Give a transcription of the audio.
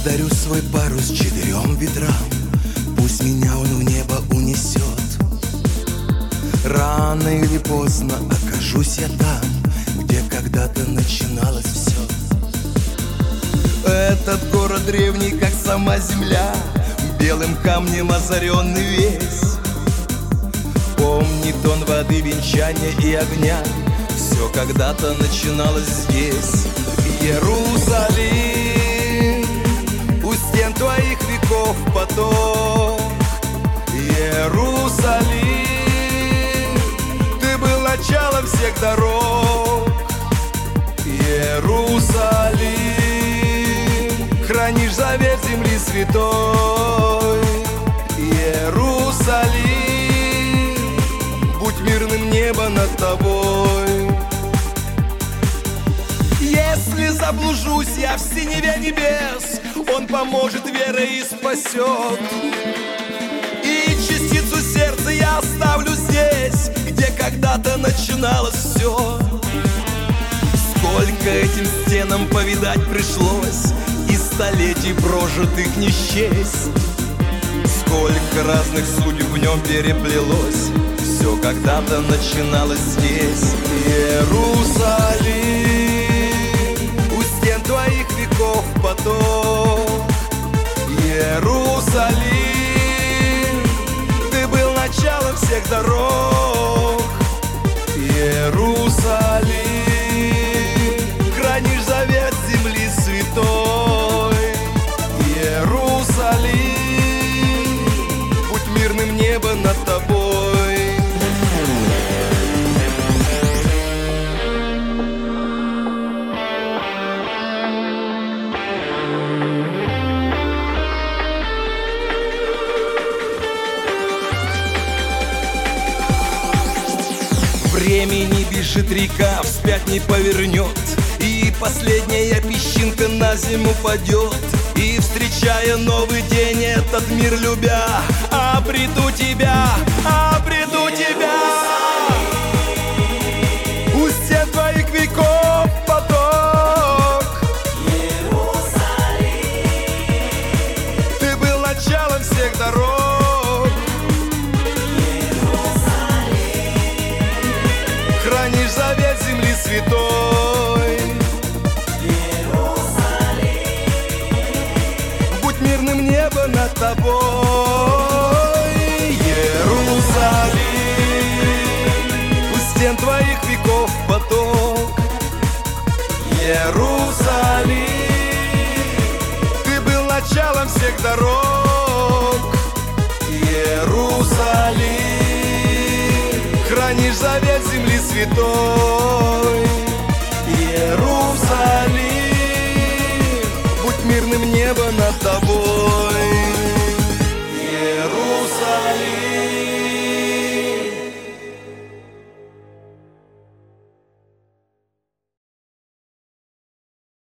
Подарю свой парус 4 ветрам, пусть меня он в небо унесет. Рано или поздно окажусь я там, где когда-то начиналось все. Этот город древний, как сама земля, белым камнем озаренный весь. Помнит он воды, венчания и огня, все когда-то начиналось здесь. Иерусалим, у стен твоих веков поток. Иерусалим, ты был началом всех дорог. Иерусалим, хранишь завет земли святой. Иерусалим, будь мирным небо над тобой. Если заблужусь я в синеве небес, Он поможет верой и спасет. И частицу сердца я оставлю здесь, где когда-то начиналось все. Сколько этим стенам повидать пришлось, и столетий прожитых не счесть. Сколько разных судеб в нем переплелось, все когда-то начиналось здесь. Иерусалим, у стен твоих веков поток. Иерусалим, ты был началом всех дорог. Иерусалим, хранишь завет земли святой. Иерусалим, будь мирным небо над тобой. Времени бежит река, вспять не повернет, и последняя песчинка на землю падет. И встречая новый день, этот мир любя, обрету тебя, обрету тебя. У стен твоих веков поток. Иерусалим, ты был началом всех дорог. Иерусалим, хранишь завет земли святой. Мирным небо над тобой. Иерусалим, у стен твоих веков поток. Иерусалим, ты был началом всех дорог. Иерусалим, хранишь завет земли святой.